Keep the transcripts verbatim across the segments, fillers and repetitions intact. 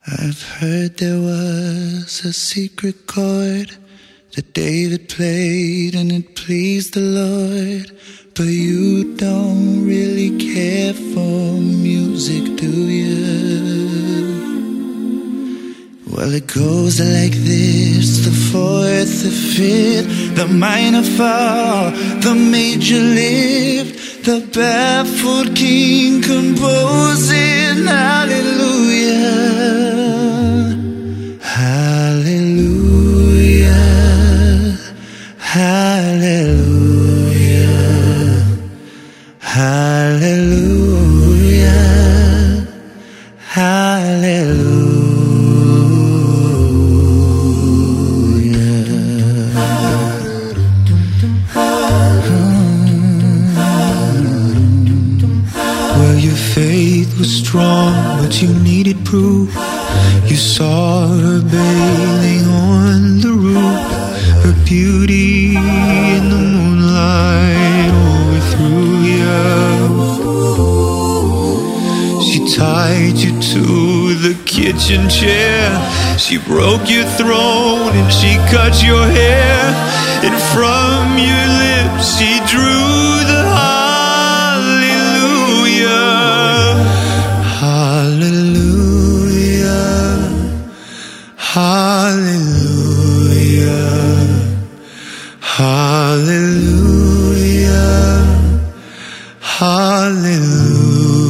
I've heard there was a secret chord that David played and it pleased the Lord. But you don't really care for music, do you? Well, it goes like this: the fourth, the fifth, the minor fall, the major lift, the baffled king composing hallelujah, hallelujah, hallelujah, hallelujah, hallelujah. Faith was strong, but you needed proof. You saw her bathing on the roof, her beauty in the moonlight overthrew you. She tied you to the kitchen chair, she broke your throne and she cut your hair, and from your lips she drew the hallelujah. Hallelujah, hallelujah, hallelujah.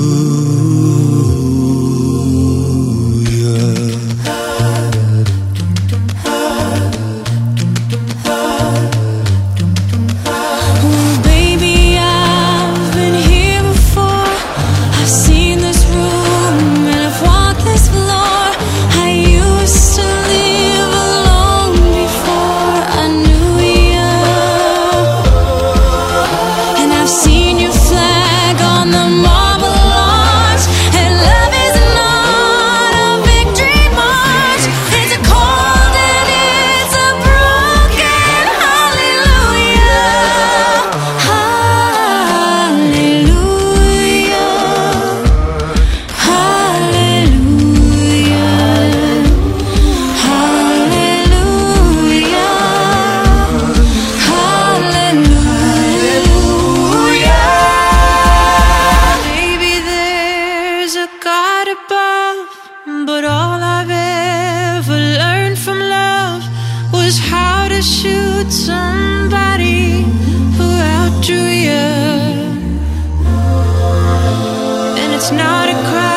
But all I've ever learned from love was how to shoot somebody who outdrew you. And it's not a crime.